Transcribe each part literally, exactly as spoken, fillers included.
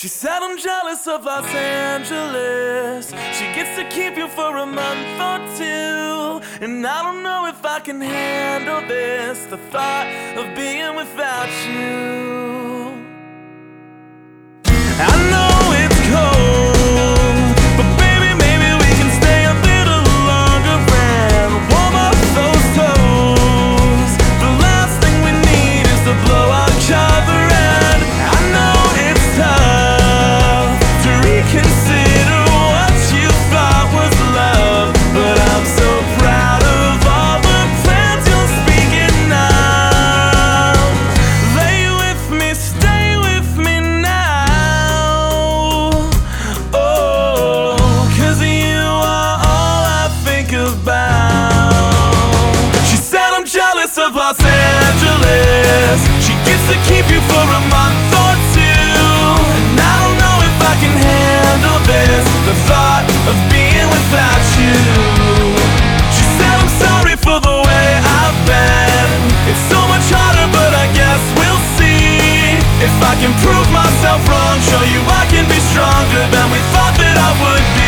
She said I'm jealous of Los Angeles. She gets to keep you for a month or two, and I don't know if I can handle this, the thought of being without you. I know it's cold, but baby, maybe we can stay a little longer and warm up those toes. The last thing we need is to blow our cover, and I know it's tough to reconsider what you thought was love, but I'm so proud of all the plans you're speaking of. Lay with me, stay with me now. Oh, 'cause you are all I think about. She said I'm jealous of Los Angeles. She gets to keep you for a month or two, and I don't know if I can handle this, the thought of being without you. She said I'm sorry for the way I've been. It's so much harder, but I guess we'll see. If I can prove myself wrong, show you I can be stronger than we thought that I would be.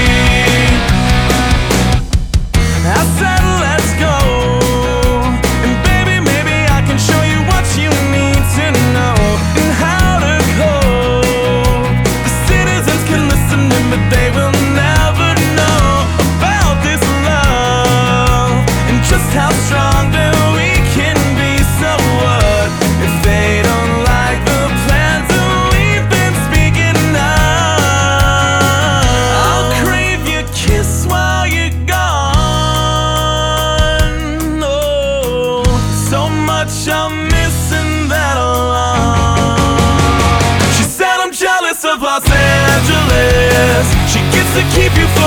I said let's go, and baby, maybe I can show you what you need to know and how to cope. The citizens can listen in, but they will never know about this love and just how strong that we can be. So what if they don't like the plans that we've been speaking of? I'll crave your kiss while you're gone. Oh, so much I'm missing that alone. She said I'm jealous of Los Angeles. She gets to keep you